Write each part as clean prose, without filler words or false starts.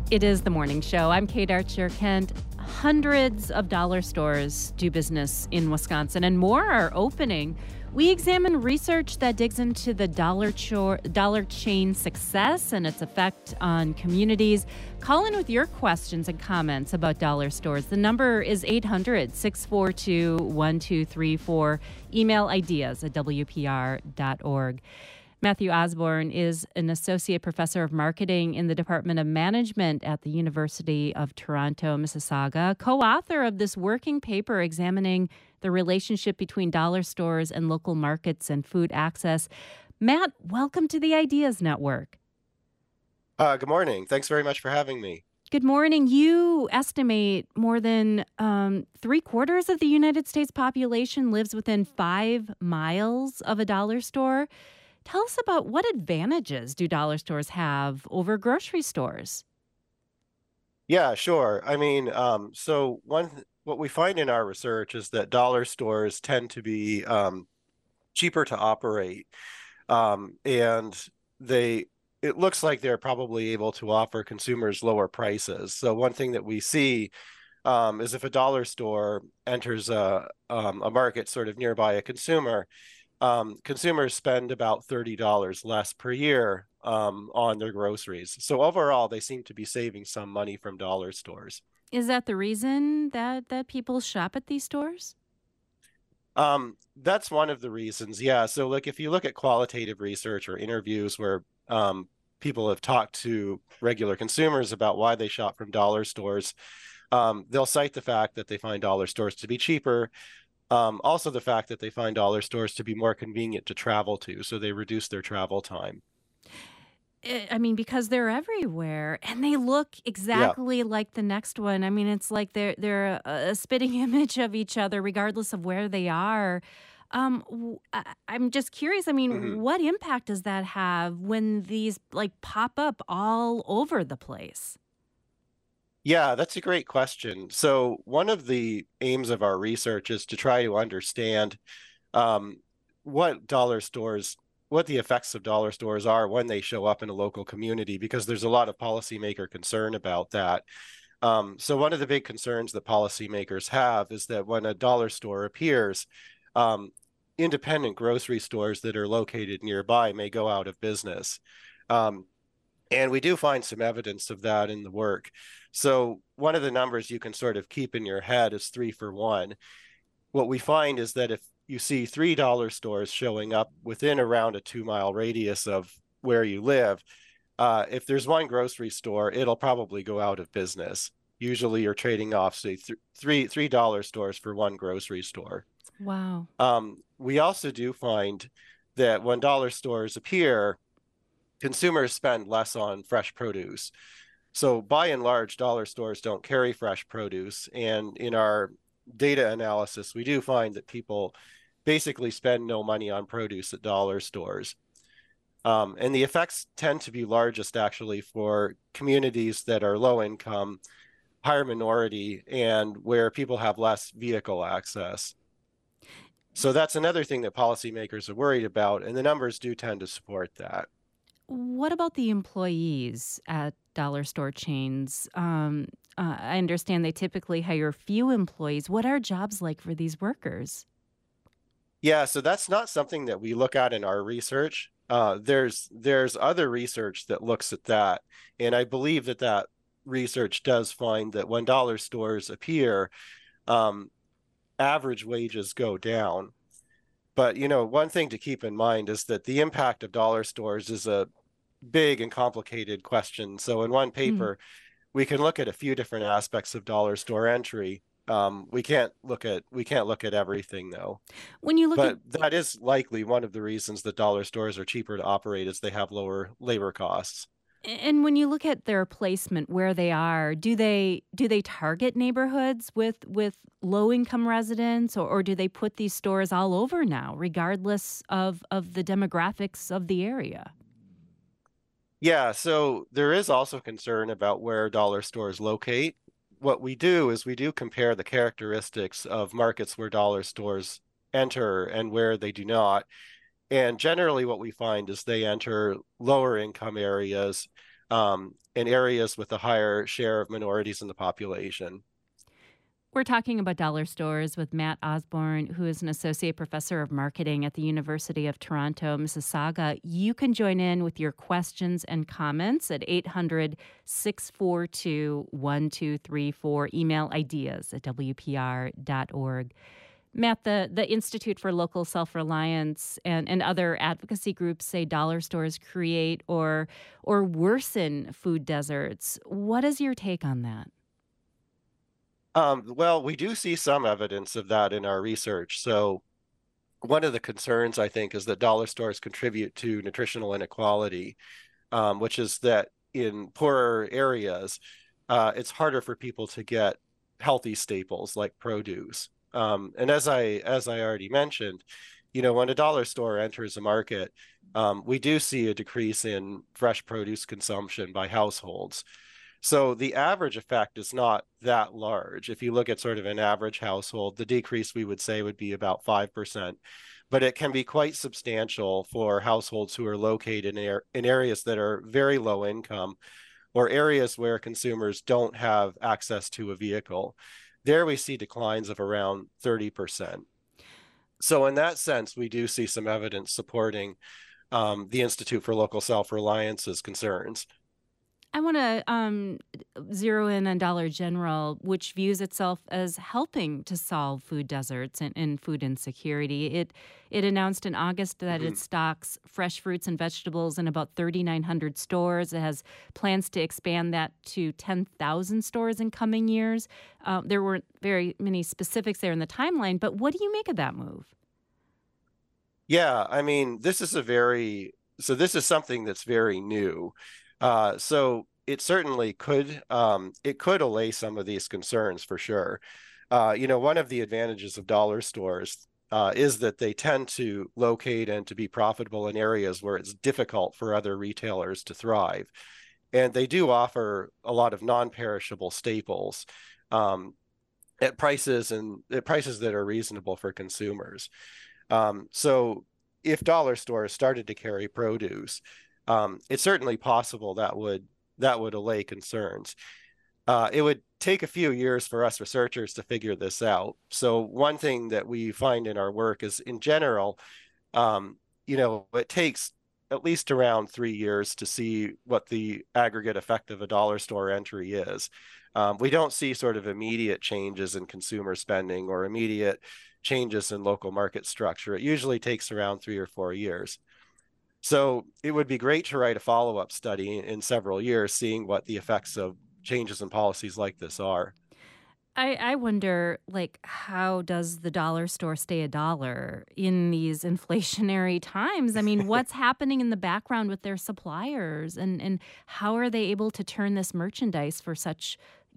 It is the morning show. I'm Kate Archer-Kent. Hundreds of dollar stores do business in Wisconsin, and more are opening. We examine research that digs into the dollar chain success and its effect on communities. Call in with your questions and comments about dollar stores. The number is 800-642-1234. Email ideas@wpr.org. Matthew Osborne is an associate professor of marketing in the Department of Management at the University of Toronto, Mississauga, co-author of this working paper examining the relationship between dollar stores and local markets and food access. Matt, welcome to the Ideas Network. Good morning. Thanks very much for having me. Good morning. You estimate more than 3/4 of the United States population lives within 5 miles of a dollar store. Tell us about what advantages do dollar stores have over grocery stores? Yeah, sure. What we find in our research is that dollar stores tend to be cheaper to operate, and it looks like they're probably able to offer consumers lower prices. So one thing that we see is if a dollar store enters a market sort of nearby a consumer, consumers spend about $30 less per year on their groceries. So overall, they seem to be saving some money from dollar stores. Is that the reason that people shop at these stores? That's one of the reasons. Yeah. So like if you look at qualitative research or interviews where people have talked to regular consumers about why they shop from dollar stores, they'll cite the fact that they find dollar stores to be cheaper. Also, the fact that they find dollar stores to be more convenient to travel to, so they reduce their travel time. Because they're everywhere and they look Yeah. exactly like the next one. I mean, it's like they're a spitting image of each other, regardless of where they are. I'm just curious. I Mhm. mean, what impact does that have when these like pop up all over the place? Yeah, that's a great question. So one of the aims of our research is to try to understand um, what dollar stores, what the effects of dollar stores are when they show up in a local community, because there's a lot of policymaker concern about that. So one of the big concerns that policymakers have is that when a dollar store appears, um, independent grocery stores that are located nearby may go out of business. Um, and we do find some evidence of that in the work. So one of the numbers you can sort of keep in your head is 3 for 1. What we find is that if you see $3 stores showing up within around a 2-mile radius of where you live, if there's one grocery store, it'll probably go out of business. Usually you're trading off, say, $3 stores for one grocery store. Wow. We also do find that when dollar stores appear, consumers spend less on fresh produce. So by and large, dollar stores don't carry fresh produce. And in our data analysis, we do find that people basically spend no money on produce at dollar stores. And the effects tend to be largest actually for communities that are low income, higher minority, and where people have less vehicle access. So that's another thing that policymakers are worried about, and the numbers do tend to support that. What about the employees at dollar store chains? I understand they typically hire few employees. What are jobs like for these workers? Yeah, so that's not something that we look at in our research. There's other research that looks at that, and I believe that that research does find that when dollar stores appear, um, average wages go down. But one thing to keep in mind is that the impact of dollar stores is a big and complicated question. So in one Hmm. paper, we can look at a few different aspects of dollar store entry. We can't look at everything though. When you look at But that is likely one of the reasons that dollar stores are cheaper to operate is they have lower labor costs. And when you look at their placement where they are, do they target neighborhoods with low income residents, or do they put these stores all over now, regardless of the demographics of the area? Yeah, so there is also concern about where dollar stores locate. What we do is we do compare the characteristics of markets where dollar stores enter and where they do not. And generally, what we find is they enter lower income areas in areas with a higher share of minorities in the population. We're talking about dollar stores with Matt Osborne, who is an associate professor of marketing at the University of Toronto, Mississauga. You can join in with your questions and comments at 800 642 1234. Email ideas at WPR.org. Matt, the Institute for Local Self-Reliance and other advocacy groups say dollar stores create or worsen food deserts. What is your take on that? Well, we do see some evidence of that in our research. So one of the concerns, I think, is that dollar stores contribute to nutritional inequality, which is that in poorer areas, it's harder for people to get healthy staples like produce. And as I already mentioned, when a dollar store enters a market, we do see a decrease in fresh produce consumption by households. So the average effect is not that large. If you look at sort of an average household, the decrease we would say would be about 5%, but it can be quite substantial for households who are located in areas that are very low income or areas where consumers don't have access to a vehicle. There we see declines of around 30%. So in that sense, we do see some evidence supporting the Institute for Local Self-Reliance's concerns. I want to zero in on Dollar General, which views itself as helping to solve food deserts and food insecurity. It announced in August that it stocks fresh fruits and vegetables in about 3,900 stores. It has plans to expand that to 10,000 stores in coming years. There weren't very many specifics there in the timeline, but what do you make of that move? Yeah, I mean, this is something that's very new. So it certainly could allay some of these concerns for sure. One of the advantages of dollar stores is that they tend to locate and to be profitable in areas where it's difficult for other retailers to thrive. And they do offer a lot of non-perishable staples at prices that are reasonable for consumers. So if dollar stores started to carry produce, it's certainly possible that would allay concerns. It would take a few years for us researchers to figure this out. So one thing that we find in our work is, in general, it takes at least around 3 years to see what the aggregate effect of a dollar store entry is. We don't see sort of immediate changes in consumer spending or immediate changes in local market structure. It usually takes around 3 or 4 years. So it would be great to write a follow-up study in several years, seeing what the effects of changes in policies like this are. I wonder, like, how does the dollar store stay a dollar in these inflationary times? I mean, what's happening in the background with their suppliers, and how are they able to turn this merchandise for such,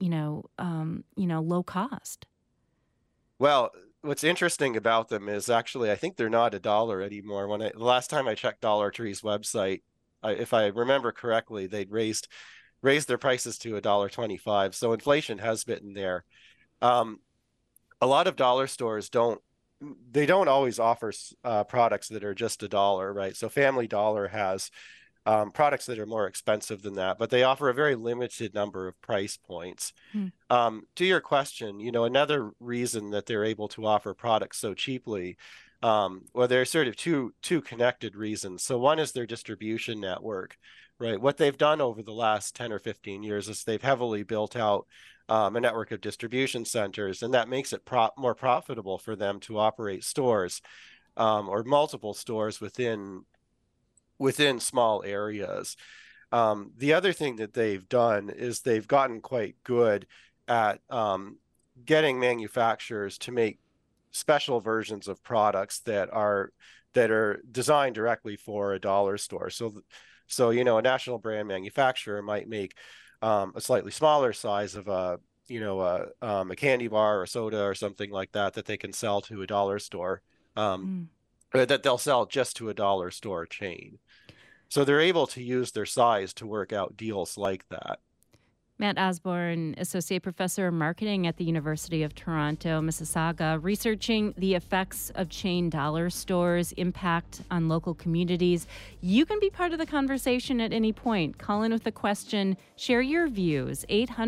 low cost? Well, what's interesting about them is actually, I think they're not a dollar anymore. The last time I checked Dollar Tree's website, if I remember correctly, they'd raised their prices to $1.25. So inflation has been there. A lot of dollar stores don't always offer products that are just a dollar, right? So Family Dollar has products that are more expensive than that, but they offer a very limited number of price points. Hmm. To your question, another reason that they're able to offer products so cheaply, well, there are sort of two connected reasons. So one is their distribution network, right? What they've done over the last 10 or 15 years is they've heavily built out a network of distribution centers, and that makes it more profitable for them to operate stores or multiple stores within small areas. The other thing that they've done is they've gotten quite good at getting manufacturers to make special versions of products that are designed directly for a dollar store. So a national brand manufacturer might make a slightly smaller size of a candy bar or soda or something like that they can sell to a dollar store, Hmm. or that they'll sell just to a dollar store chain. So they're able to use their size to work out deals like that. Matt Osborne, Associate Professor of Marketing at the University of Toronto, Mississauga, researching the effects of chain dollar stores' impact on local communities. You can be part of the conversation at any point. Call in with a question, share your views,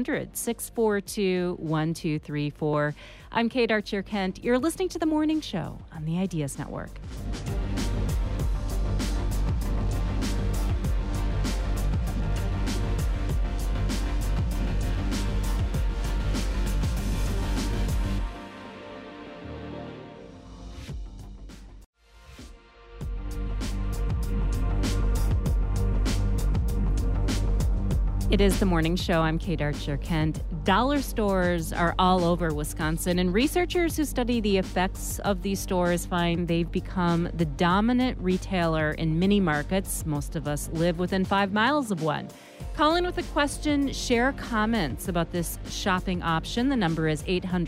800-642-1234. I'm Kate Archer-Kent. You're listening to The Morning Show on the Ideas Network. It is The Morning Show. I'm Kate Archer-Kent. Dollar stores are all over Wisconsin, and researchers who study the effects of these stores find they've become the dominant retailer in many markets. Most of us live within 5 miles of one. Call in with a question, share comments about this shopping option. The number is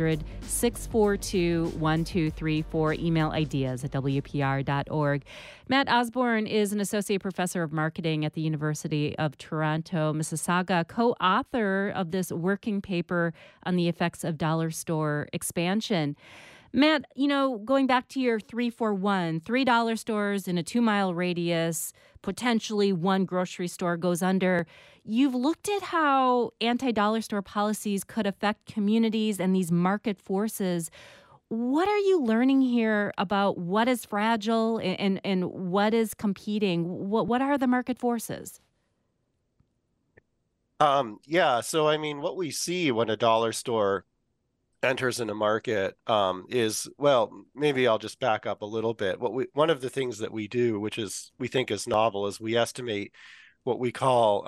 800-642-1234. Email ideas@wpr.org. Matt Osborne is an associate professor of marketing at the University of Toronto, Mississauga, co-author of this working paper on the effects of dollar store expansion. Matt, going back to your 3-4-1, $3 stores in a 2-mile radius, potentially one grocery store goes under. You've looked at how anti-dollar store policies could affect communities and these market forces. What are you learning here about what is fragile and what is competing? What are the market forces? So I mean, what we see when a dollar store enters in a market is, well, maybe I'll just back up a little bit. One of the things that we do, which is we think is novel, is we estimate what we call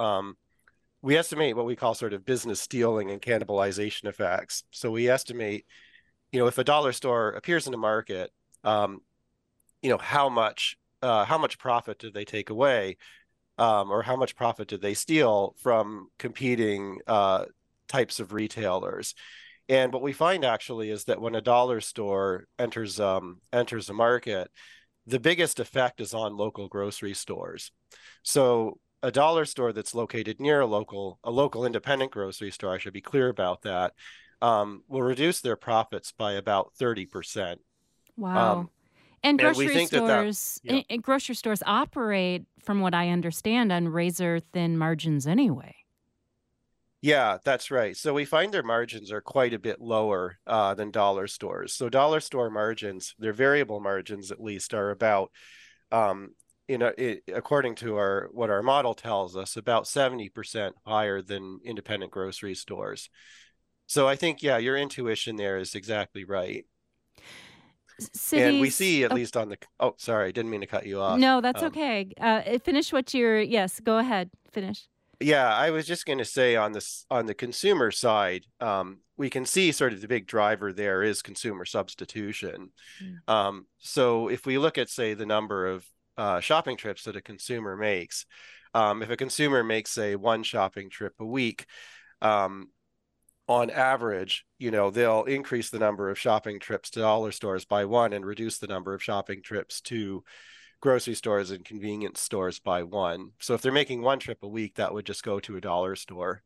sort of business stealing and cannibalization effects. So we estimate, if a dollar store appears in a market, how much profit did they take away, or how much profit did they steal from competing types of retailers. And what we find actually is that when a dollar store enters a market, the biggest effect is on local grocery stores. So a dollar store that's located near a local independent grocery store, I should be clear about that, will reduce their profits by about 30%. Wow. And grocery we think stores, and grocery stores operate, from what I understand, on razor-thin margins anyway. Yeah, that's right. So we find their margins are quite a bit lower than dollar stores. So dollar store margins, their variable margins at least, are about, according to what our model tells us, about 70% higher than independent grocery stores. So I think, your intuition there is exactly right. And we see, at least on the... Oh, sorry, didn't mean to cut you off. No, that's okay. Finish what you're... Yes, go ahead. Finish. Yeah, I was just going to say on the consumer side, we can see sort of the big driver there is consumer substitution. So if we look at, say, the number of shopping trips that a consumer makes, if a consumer makes, say, one shopping trip a week, on average, they'll increase the number of shopping trips to dollar stores by 1 and reduce the number of shopping trips to grocery stores and convenience stores by 1. So if they're making one trip a week, that would just go to a dollar store.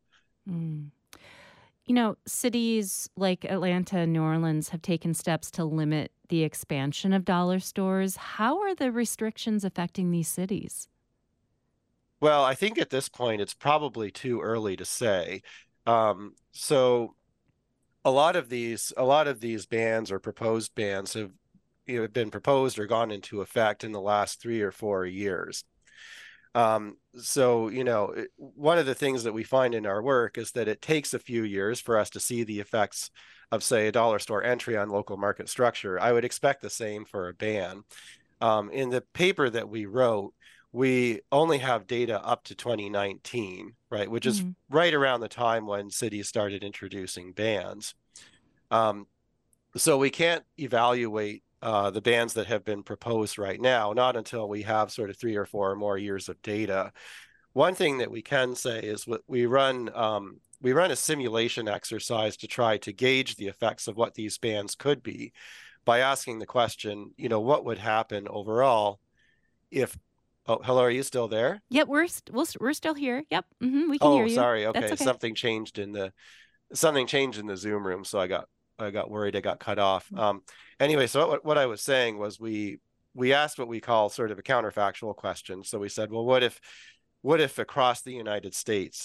Cities like Atlanta and New Orleans have taken steps to limit the expansion of dollar stores. How are the restrictions affecting these cities? Well, I think at this point, it's probably too early to say. So a lot of these bans or proposed bans have been proposed or gone into effect in the last 3 or 4 years. So, one of the things that we find in our work is that it takes a few years for us to see the effects of, say, a dollar store entry on local market structure. I would expect the same for a ban. In the paper that we wrote, we only have data up to 2019, right, which is right around the time when cities started introducing bans. So we can't evaluate the bans that have been proposed right now, not until we have sort of 3 or 4 more years of data. One thing that we can say is we run a simulation exercise to try to gauge the effects of what these bans could be by asking the question, what would happen overall if Oh, hello, are you still there? Yep, we're still here. Yep, we can hear Oh, you. sorry. That's Okay, okay. something changed in the Zoom room, so I got worried I got cut off. Anyway, so what I was saying was we asked what we call sort of a counterfactual question. So we said, well, what if across the United States,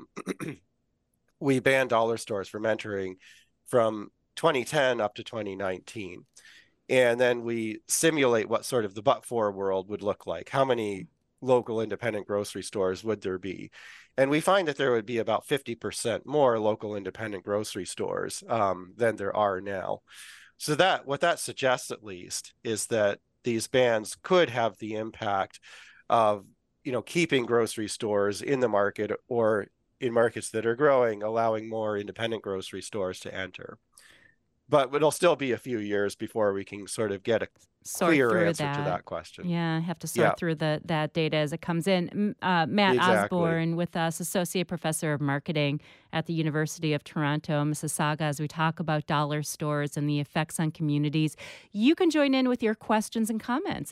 we banned dollar stores from entering from 2010 up to 2019? And then we simulate what sort of the but-for world would look like. How many local independent grocery stores would there be? And we find that there would be about 50% more local independent grocery stores than there are now. So that what that suggests, at least, is that these bans could have the impact of, keeping grocery stores in the market, or in markets that are growing, allowing more independent grocery stores to enter. But it'll still be a few years before we can sort of get a Sort clear through answer to that. that question. Yeah, have to sort Yeah, through that data as it comes in. Matt exactly. Osborne with us, Associate Professor of Marketing at the University of Toronto, Mississauga, as we talk about dollar stores and the effects on communities. You can join in with your questions and comments.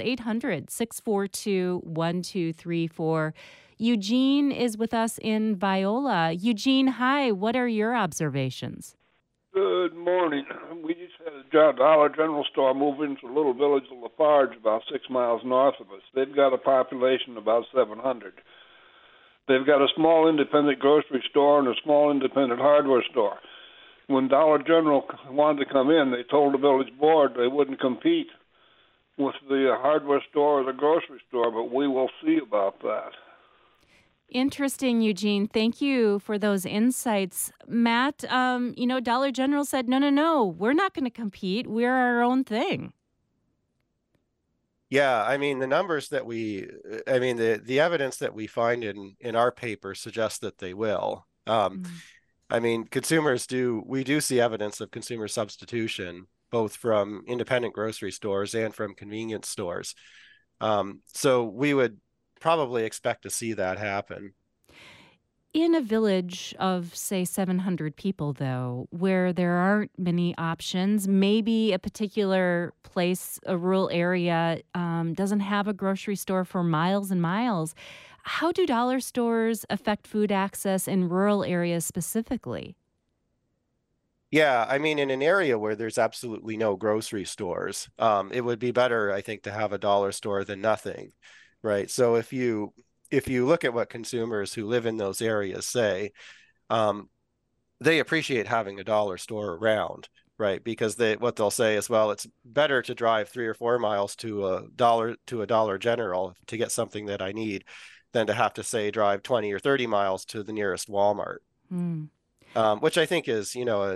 800-642-1234. Eugene is with us in Viola. Eugene, hi. What are your observations? Good morning. We just had a Dollar General store move into a little village of Lafarge about 6 miles north of us. They've got a population of about 700. They've got a small independent grocery store and a small independent hardware store. When Dollar General wanted to come in, they told the village board they wouldn't compete with the hardware store or the grocery store, but we will see about that. Interesting, Eugene. Thank you for those insights. Matt, Dollar General said, no, no, no, we're not going to compete. We're our own thing. Yeah, I mean, the evidence that we find in our paper suggests that they will. Mm. I mean, we do see evidence of consumer substitution, both from independent grocery stores and from convenience stores. So we would probably expect to see that happen. In a village of, say, 700 people, though, where there aren't many options, maybe a particular place, a rural area, doesn't have a grocery store for miles and miles. How do dollar stores affect food access in rural areas specifically? Yeah, I mean, in an area where there's absolutely no grocery stores, it would be better, I think, to have a dollar store than nothing, right? So if you look at what consumers who live in those areas say, um, they appreciate having a dollar store around, right? Because what they'll say is, well, it's better to drive 3 or 4 miles to a Dollar General to get something that I need than to have to, say, drive 20 or 30 miles to the nearest Walmart. Hmm. Which I think is,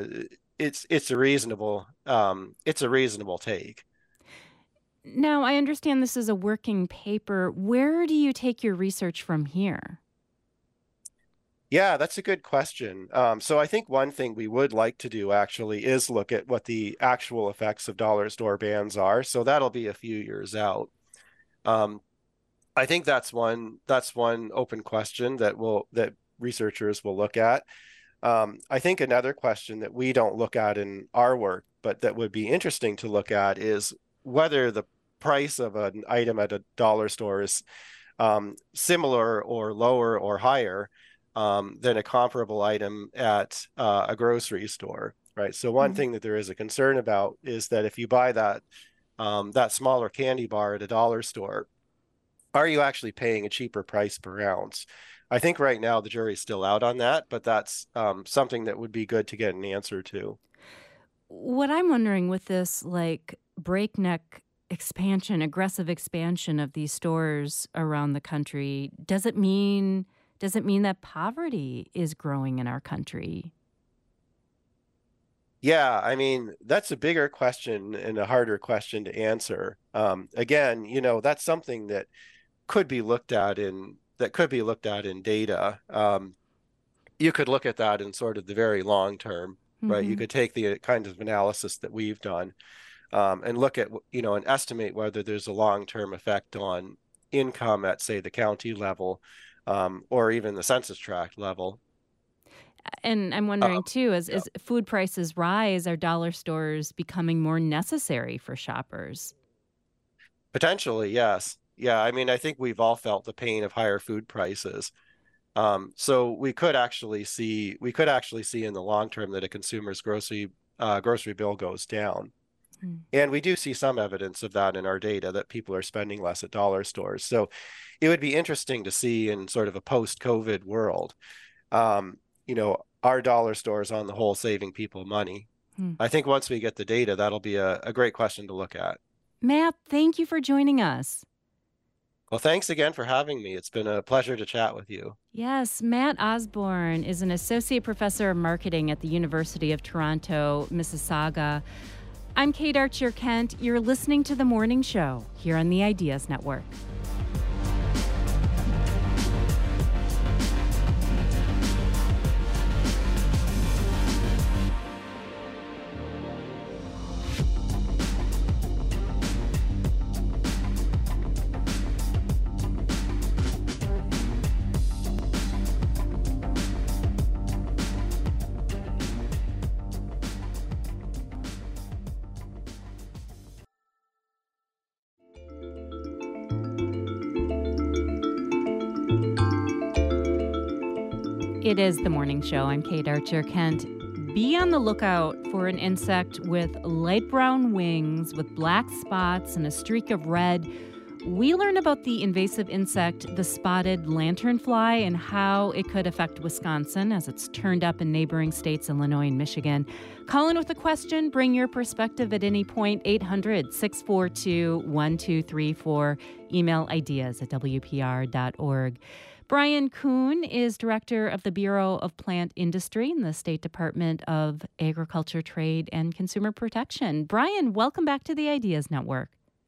it's a reasonable take. Now, I understand this is a working paper. Where do you take your research from here? Yeah, that's a good question. So I think one thing we would like to do actually is look at what the actual effects of dollar store bans are. So that'll be a few years out. Um, I think that's one open question that researchers will look at. I think another question that we don't look at in our work, but that would be interesting to look at, is whether the price of an item at a dollar store is similar or lower or higher than a comparable item at a grocery store, right? So one Mm. thing that there is a concern about is that if you buy that smaller candy bar at a dollar store, are you actually paying a cheaper price per ounce? I think right now the jury's still out on that, but that's something that would be good to get an answer to. What I'm wondering with this, like, breakneck expansion, aggressive expansion of these stores around the country, does it mean that poverty is growing in our country? Yeah, I mean, that's a bigger question and a harder question to answer. Again, that's something that could be looked at in data. You could look at that in sort of the very long term, right? You Hmm. could take the kind of analysis that we've done, and look at, and estimate whether there's a long-term effect on income at, say, the county level, or even the census tract level. And I'm Um, wondering too, yeah. as food prices rise, are dollar stores becoming more necessary for shoppers? Potentially, yes. Yeah, I mean, I think we've all felt the pain of higher food prices. So we could actually see in the long term that a consumer's grocery bill goes down. Hmm. And we do see some evidence of that in our data that people are spending less at dollar stores. So it would be interesting to see in sort of a post-COVID world, are dollar stores on the whole saving people money? Hmm. I think once we get the data, that'll be a great question to look at. Matt, thank you for joining us. Well, thanks again for having me. It's been a pleasure to chat with you. Yes, Matt Osborne is an associate professor of marketing at the University of Toronto, Mississauga. I'm Kate Archer Kent. You're listening to The Morning Show here on the Ideas Network. It is The Morning Show. I'm Kate Archer Kent. Be on the lookout for an insect with light brown wings with black spots and a streak of red. We learn about the invasive insect, the spotted lanternfly, and how it could affect Wisconsin as it's turned up in neighboring states, Illinois and Michigan. Call in with a question. Bring your perspective at any point. 800-642-1234. Email ideas@wpr.org. Brian Kuhn is director of the Bureau of Plant Industry in the State Department of Agriculture, Trade, and Consumer Protection. Brian, welcome back to the Ideas Network.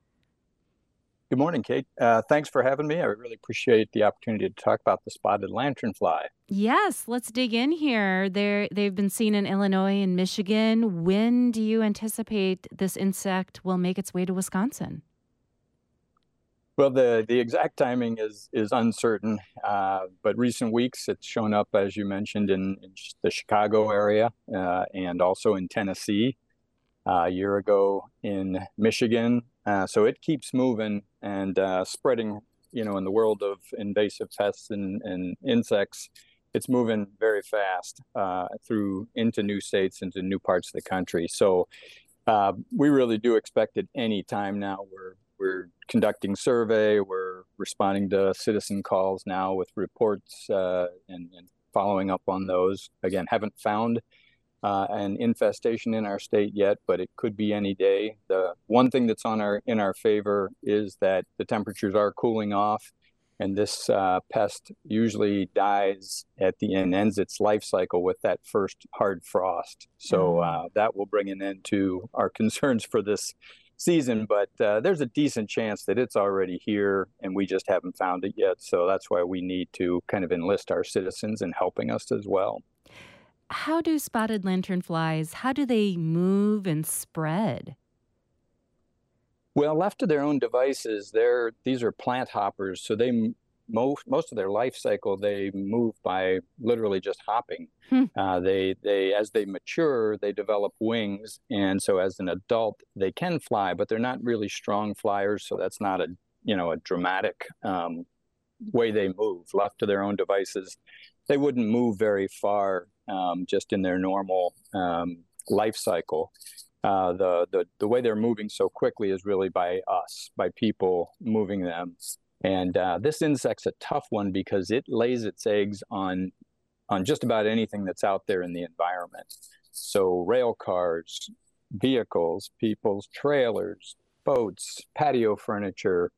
Good morning, Kate. Thanks for having me. I really appreciate the opportunity to talk about the spotted lanternfly. Yes, let's dig in here. They've been seen in Illinois and Michigan. When do you anticipate this insect will make its way to Wisconsin? Well, the exact timing is uncertain, but recent weeks it's shown up, as you mentioned, in the Chicago area and also in Tennessee. A year ago in Michigan. So it keeps moving and spreading, in the world of invasive pests and insects. It's moving very fast into new states, into new parts of the country. So we really do expect it any time now. We're conducting survey. We're responding to citizen calls now with reports and following up on those. Again, haven't found an infestation in our state yet, but it could be any day. The one thing that's in our favor is that the temperatures are cooling off, and this pest usually dies at the end, ends its life cycle with that first hard frost. So that will bring an end to our concerns for this season, but there's a decent chance that it's already here and we just haven't found it yet. So that's why we need to kind of enlist our citizens in helping us as well. How do spotted lanternflies, how do they move and spread? Well, left to their own devices, these are plant hoppers. So most of their life cycle, they move by literally just hopping. They as they mature, they develop wings. And so as an adult, they can fly, but they're not really strong flyers. So that's not a dramatic way they move. Left to their own devices, they wouldn't move very far just in their normal life cycle. The way they're moving so quickly is really by people moving them. And this insect's a tough one because it lays its eggs on just about anything that's out there in the environment. So rail cars, vehicles, people's trailers, boats, patio furniture.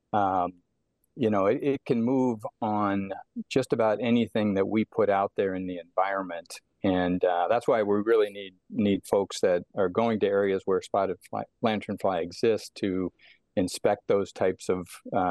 It can move on just about anything that we put out there in the environment. And that's why we really need folks that are going to areas where spotted lanternfly exists to inspect those types of,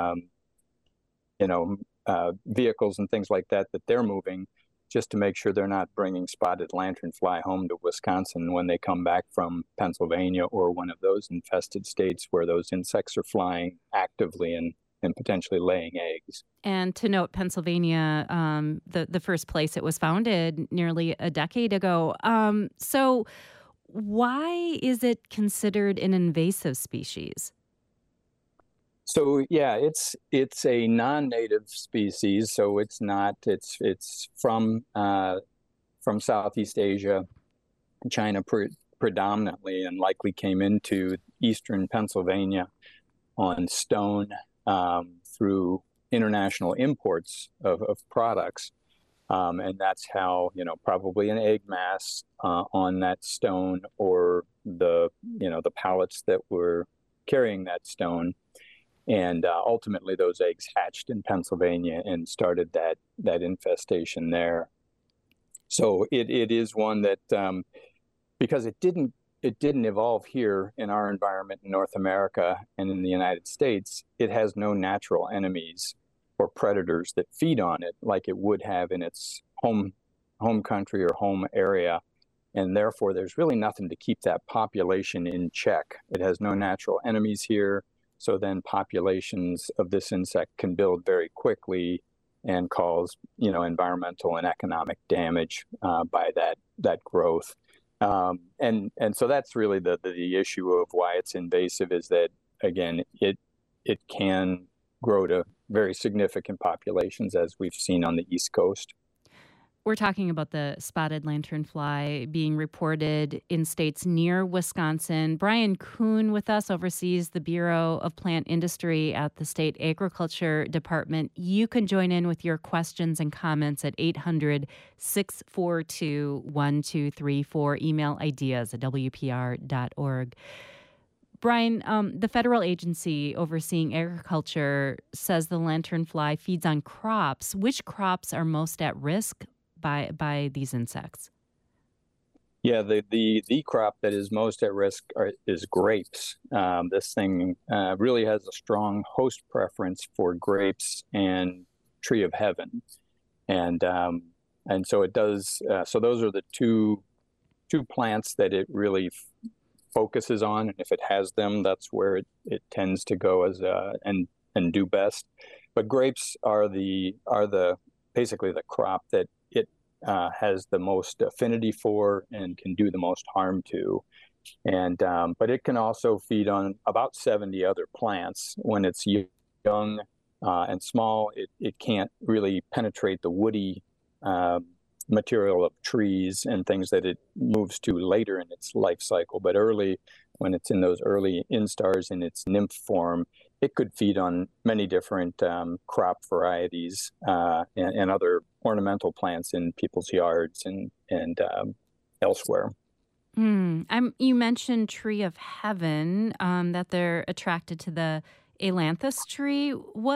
vehicles and things like that they're moving, just to make sure they're not bringing spotted lanternfly home to Wisconsin when they come back from Pennsylvania or one of those infested states where those insects are flying actively and potentially laying eggs. And to note, Pennsylvania, the first place it was founded nearly a decade ago. So why is it considered an invasive species? So yeah, it's a non-native species, so it's not it's from Southeast Asia, China predominantly, and likely came into eastern Pennsylvania on stone through international imports of products. And that's how, probably an egg mass on that stone, or the pallets that were carrying that stone. And ultimately those eggs hatched in Pennsylvania and started that infestation there. So it is one that, because it didn't evolve here in our environment in North America and in the United States, it has no natural enemies or predators that feed on it like it would have in its home country or home area. And therefore, there's really nothing to keep that population in check. It has no natural enemies here. So then populations of this insect can build very quickly and cause, environmental and economic damage by that growth. And so that's really the issue of why it's invasive, is that, again, it can grow to very significant populations, as we've seen on the East Coast. We're talking about the spotted lanternfly being reported in states near Wisconsin. Brian Kuhn with us oversees the Bureau of Plant Industry at the State Agriculture Department. You can join in with your questions and comments at 800-642-1234. Email ideas@wpr.org. Brian, the federal agency overseeing agriculture says the lanternfly feeds on crops. Which crops are most at risk by these insects? Yeah, the crop that is most at risk is grapes. This thing really has a strong host preference for grapes and tree of heaven, and so it does. So those are the two plants that it really focuses on, and if it has them, that's where it tends to go and do best. But grapes are basically the crop that it has the most affinity for and can do the most harm to. And but it can also feed on about 70 other plants. When it's young and small, it can't really penetrate the woody material of trees and things that it moves to later in its life cycle. But early, when it's in those early instars in its nymph form, it could feed on many different crop varieties and other ornamental plants in people's yards and elsewhere. You mentioned tree of heaven, that they're attracted to the ailanthus tree.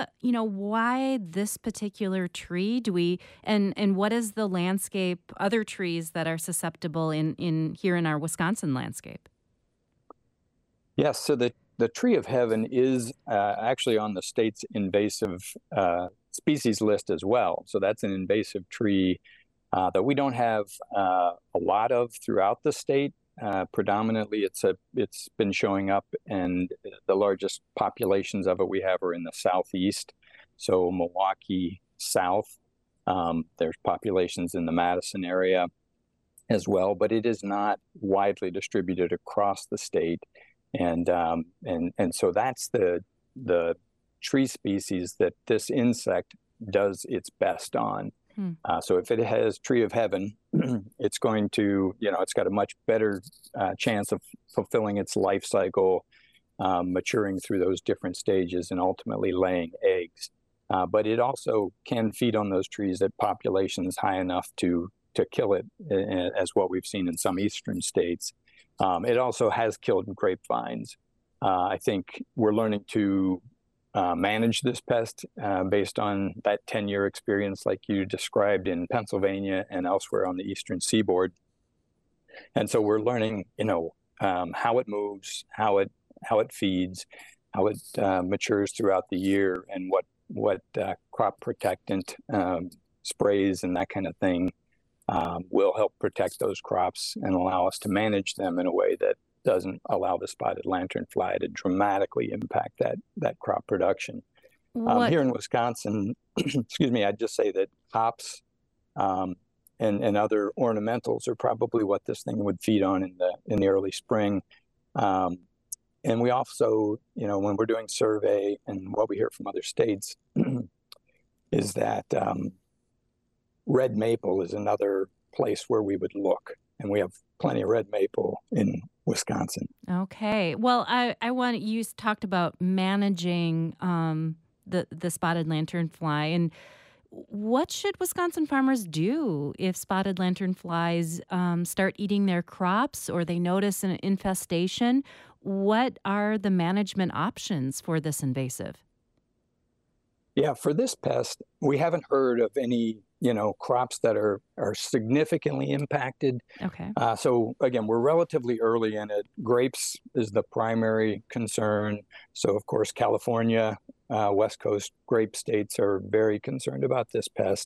Why this particular tree? And what is the landscape, other trees that are susceptible in here in our Wisconsin landscape? Yes, so the tree of heaven is actually on the state's invasive species list as well. So that's an invasive tree that we don't have a lot of throughout the state. Predominantly, it's been showing up, and the largest populations of it we have are in the southeast. So Milwaukee south. There's populations in the Madison area as well, but it is not widely distributed across the state. And so that's the tree species that this insect does its best on. So if it has tree of heaven, it's going to, it's got a much better chance of fulfilling its life cycle, maturing through those different stages and ultimately laying eggs. But it also can feed on those trees at populations high enough to kill it, as what we've seen in some eastern states. It also has killed grapevines. I think we're learning to manage this pest based on that 10-year experience like you described in Pennsylvania and elsewhere on the eastern seaboard. And so we're learning, how it moves, how it feeds, how it matures throughout the year, and what crop protectant sprays and that kind of thing will help protect those crops and allow us to manage them in a way that doesn't allow the spotted lanternfly to dramatically impact that crop production. Here in Wisconsin, excuse me, I'd just say that hops and other ornamentals are probably what this thing would feed on in the early spring. And we also, when we're doing survey and what we hear from other states is that red maple is another place where we would look. And we have plenty of red maple in Wisconsin. Okay. Well, I want you talked about managing the spotted lanternfly, and what should Wisconsin farmers do if spotted lanternflies start eating their crops or they notice an infestation? What are the management options for this invasive? Yeah, for this pest, we haven't heard of any, crops that are significantly impacted. Okay. So again, we're relatively early in it. Grapes is the primary concern. So of course, California, West Coast grape states are very concerned about this pest.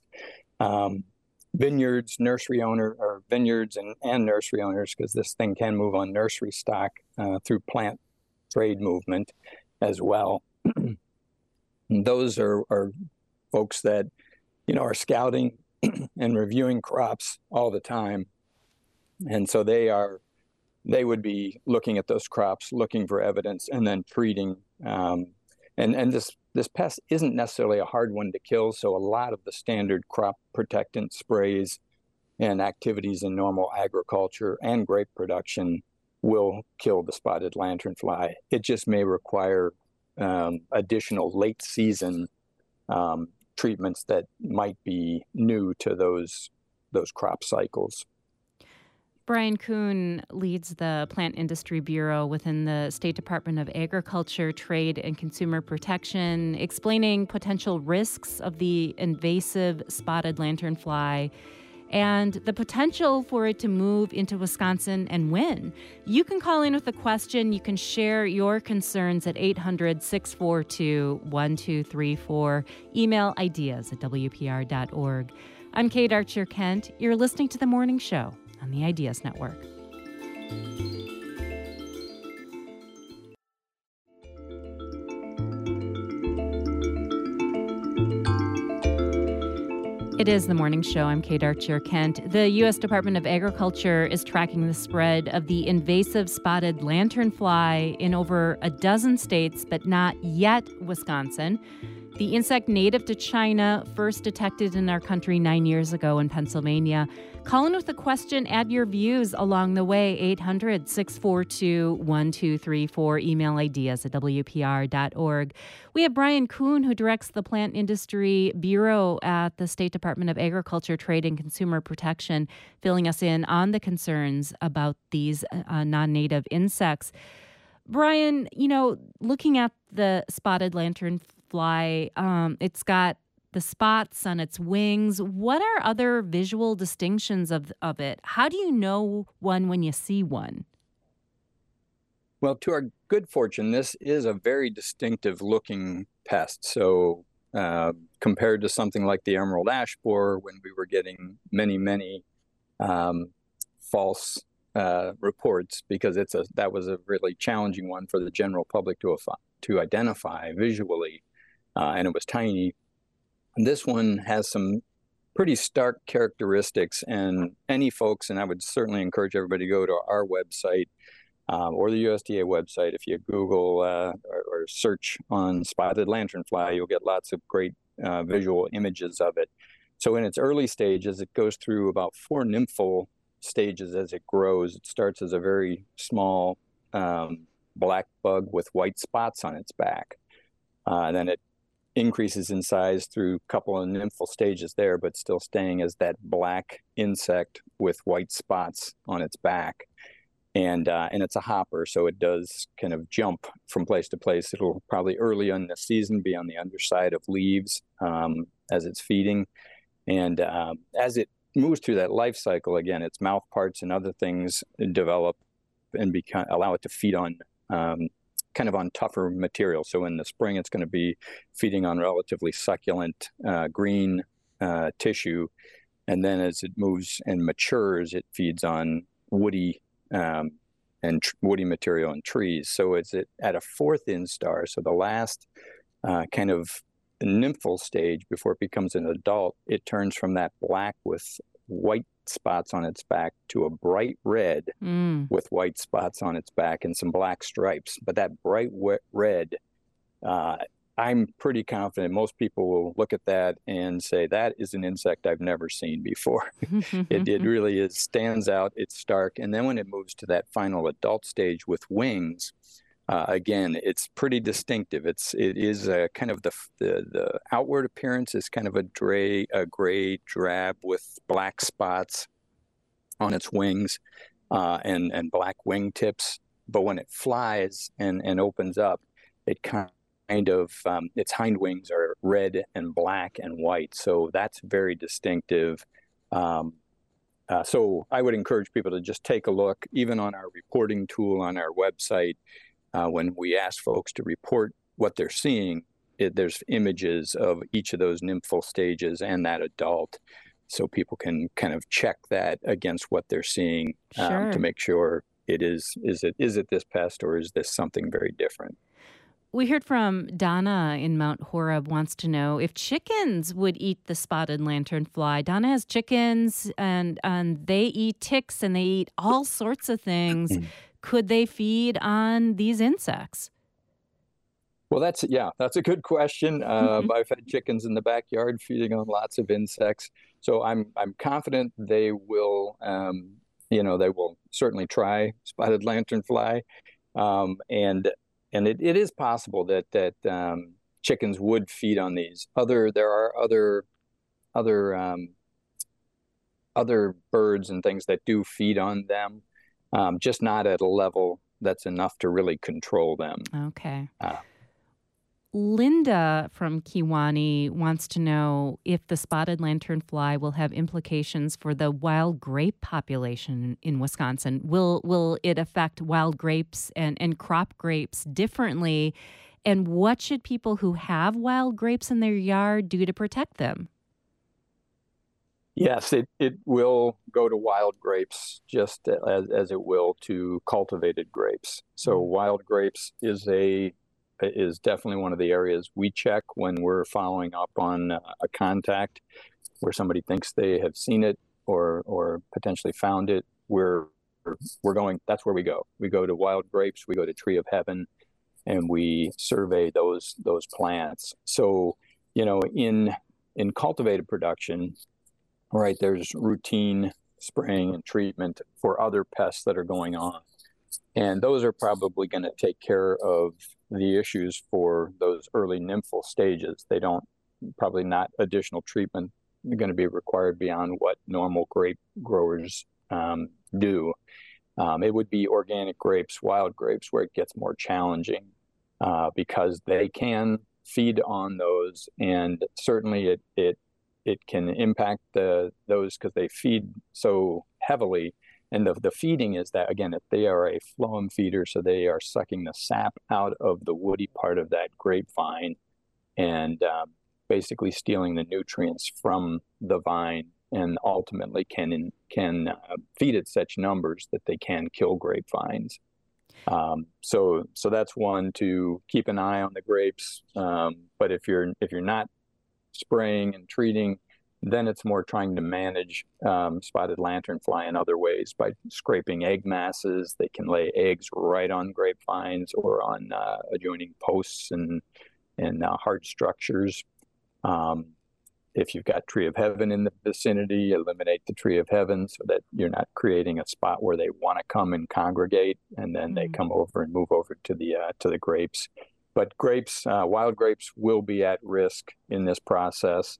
Vineyards, vineyards and nursery owners, because this thing can move on nursery stock through plant trade movement as well. Those are folks that, are scouting and reviewing crops all the time. And so they would be looking at those crops, looking for evidence, and then treating. And this pest isn't necessarily a hard one to kill. So a lot of the standard crop protectant sprays and activities in normal agriculture and grape production will kill the spotted lanternfly. It just may require additional late season treatments that might be new to those crop cycles. Brian Kuhn leads the Plant Industry Bureau within the State Department of Agriculture, Trade, and Consumer Protection, explaining potential risks of the invasive spotted lanternfly and the potential for it to move into Wisconsin and when. You can call in with a question. You can share your concerns at 800-642-1234. Email ideas@wpr.org. I'm Kate Archer-Kent. You're listening to The Morning Show on the Ideas Network. It is The Morning Show. I'm Kate Archer-Kent. The U.S. Department of Agriculture is tracking the spread of the invasive spotted lanternfly in over a dozen states, but not yet Wisconsin. The insect native to China, first detected in our country 9 years ago in Pennsylvania. Call in with a question, add your views along the way, 800-642-1234. Email ideas@wpr.org. We have Brian Kuhn, who directs the Plant Industry Bureau at the State Department of Agriculture, Trade, and Consumer Protection, filling us in on the concerns about these non-native insects. Brian, looking at the spotted lanternfly, it's got the spots on its wings. What are other visual distinctions of it? How do you know one when you see one? Well, to our good fortune, this is a very distinctive looking pest. So compared to something like the emerald ash borer, when we were getting many false reports, because that was a really challenging one for the general public to identify visually, and it was tiny. And this one has some pretty stark characteristics, and any folks, and I would certainly encourage everybody to go to our website or the USDA website. If you Google or search on spotted lanternfly, you'll get lots of great visual images of it. So in its early stages, it goes through about 4 nymphal stages as it grows. It starts as a very small black bug with white spots on its back. Then it increases in size through a couple of nymphal stages there, but still staying as that black insect with white spots on its back. And it's a hopper, so it does kind of jump from place to place. It'll probably early in the season be on the underside of leaves as it's feeding. And as it moves through that life cycle, again, its mouth parts and other things develop and allow it to feed on kind of on tougher material. So in the spring, it's going to be feeding on relatively succulent green tissue. And then as it moves and matures, it feeds on woody woody material and trees. So it's at a 4th instar. So the last kind of nymphal stage before it becomes an adult, it turns from that black with white spots on its back to a bright red with white spots on its back and some black stripes. But that bright red, I'm pretty confident most people will look at that and say, that is an insect I've never seen before. It really is, stands out, it's stark. And then when it moves to that final adult stage with wings, again, it's pretty distinctive. It is kind of the outward appearance is kind of a gray drab with black spots on its wings and black wing tips. But when it flies and opens up, it kind of its hind wings are red and black and white. So that's very distinctive. So I would encourage people to just take a look, even on our reporting tool on our website. When we ask folks to report what they're seeing, there's images of each of those nymphal stages and that adult, so people can kind of check that against what they're seeing to make sure is it this pest or is this something very different. We heard from Donna in Mount Horeb, wants to know if chickens would eat the spotted lanternfly. Donna has chickens and they eat ticks and they eat all sorts of things. Could they feed on these insects? Well, that's a good question. I've had chickens in the backyard feeding on lots of insects, so I'm confident they will. They will certainly try spotted lanternfly, and it is possible that chickens would feed on these. There are other birds and things that do feed on them. Just not at a level that's enough to really control them. Okay. Linda from Kewaunee wants to know if the spotted lanternfly will have implications for the wild grape population in Wisconsin. Will it affect wild grapes and crop grapes differently? And what should people who have wild grapes in their yard do to protect them? Yes, it will go to wild grapes just as it will to cultivated grapes. So wild grapes is definitely one of the areas we check when we're following up on a contact where somebody thinks they have seen it or potentially found it. We're going. That's where we go. We go to wild grapes. We go to Tree of Heaven, and we survey those plants. So in cultivated production. Right, there's routine spraying and treatment for other pests that are going on. And those are probably going to take care of the issues for those early nymphal stages. Probably not additional treatment going to be required beyond what normal grape growers do. It would be organic grapes, wild grapes, where it gets more challenging because they can feed on those. And certainly it can impact those because they feed so heavily. And the feeding is that, again, they are a phloem feeder, so they are sucking the sap out of the woody part of that grapevine and basically stealing the nutrients from the vine, and ultimately can feed at such numbers that they can kill grapevines. So that's one to keep an eye on the grapes. But if you're not spraying and treating, then it's more trying to manage spotted lanternfly in other ways by scraping egg masses. They can lay eggs right on grapevines or on adjoining posts and hard structures. If you've got Tree of Heaven in the vicinity, eliminate the Tree of Heaven so that you're not creating a spot where they want to come and congregate, and then they come over and move over to the grapes. But grapes, wild grapes, will be at risk in this process.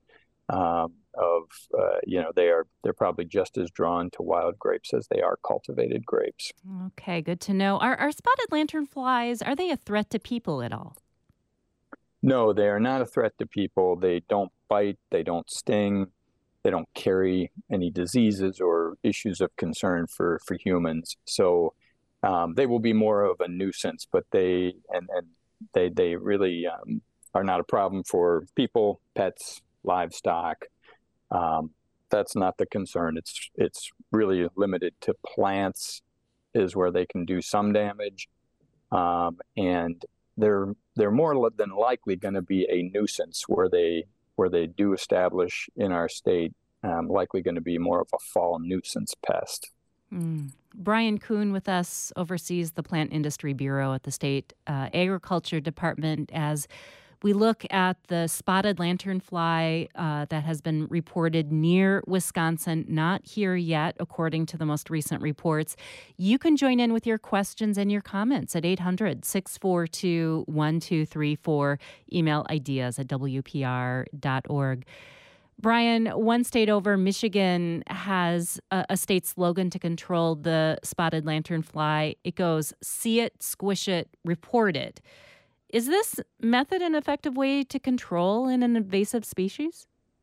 They're probably just as drawn to wild grapes as they are cultivated grapes. Okay, good to know. Are spotted lanternflies, are they a threat to people at all? No, they are not a threat to people. They don't bite, they don't sting, they don't carry any diseases or issues of concern for humans. So they will be more of a nuisance, but they really are not a problem for people, pets, livestock. That's not the concern. It's really limited to plants is where they can do some damage. And they're more than likely going to be a nuisance where they do establish in our state likely going to be more of a fall nuisance pest. Brian Kuhn with us oversees the Plant Industry Bureau at the State Agriculture Department as we look at the spotted lanternfly that has been reported near Wisconsin, not here yet, according to the most recent reports. You can join in with your questions and your comments at 800-642-1234. Email ideas@wpr.org. Brian, one state over, Michigan, has a state slogan to control the spotted lanternfly. It goes, see it, squish it, report it. Is this method an effective way to control an invasive species?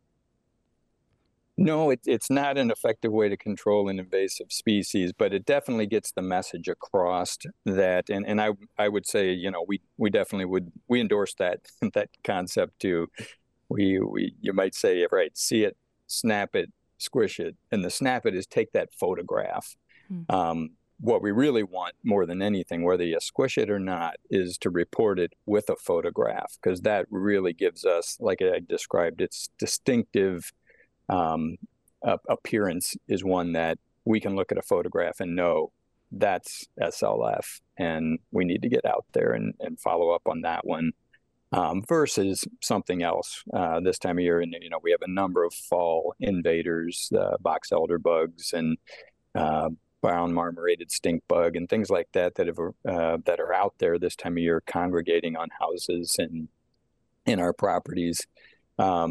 No, it's not an effective way to control an invasive species, but it definitely gets the message across that, and I would say, you know, we definitely we endorse that concept too. You might say, right, see it, snap it, squish it, and the snap it is take that photograph. What we really want more than anything, whether you squish it or not, is to report it with a photograph, because that really gives us, like I described, its distinctive appearance is one that we can look at a photograph and know that's SLF, and we need to get out there and follow up on that one. Versus something else this time of year. And, you know, we have a number of fall invaders, box elder bugs and brown marmorated stink bug and things like that that are out there this time of year congregating on houses and in our properties. Yeah,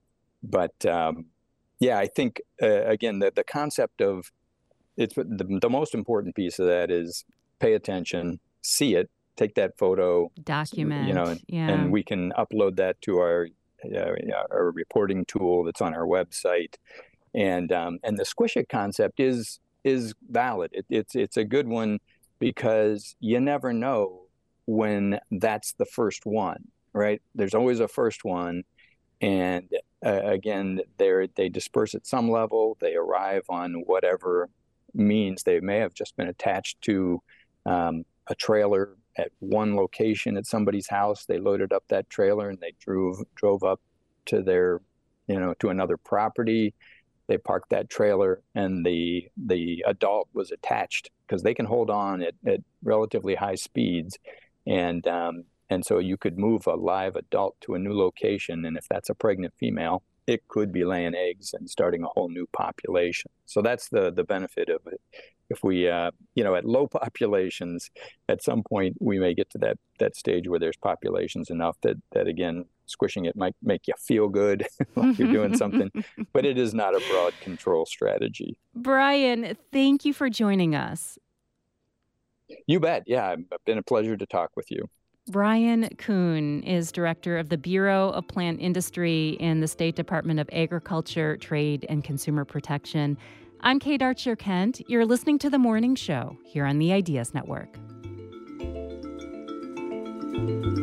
I think, again, the concept of it's the most important piece of that is pay attention, see it, take that photo, document, you know, and we can upload that to our reporting tool that's on our website. And the squish it concept is valid. It's a good one because you never know when that's the first one, right? There's always a first one. And again, they disperse at some level. They arrive on whatever means. They may have just been attached to a trailer at one location at somebody's house. They loaded up that trailer and they drove up to their, to another property. They parked that trailer and the adult was attached because they can hold on at relatively high speeds. And so you could move a live adult to a new location. And if that's a pregnant female, it could be laying eggs and starting a whole new population. So that's the benefit of it. If we, at low populations, at some point we may get to that stage where there's populations enough that again, squishing it might make you feel good like you're doing something, but it is not a broad control strategy. Brian, thank you for joining us. You bet. Yeah, it's been a pleasure to talk with you. Brian Kuhn is director of the Bureau of Plant Industry in the State Department of Agriculture, Trade, and Consumer Protection. I'm Kate Archer-Kent. You're listening to The Morning Show here on the Ideas Network.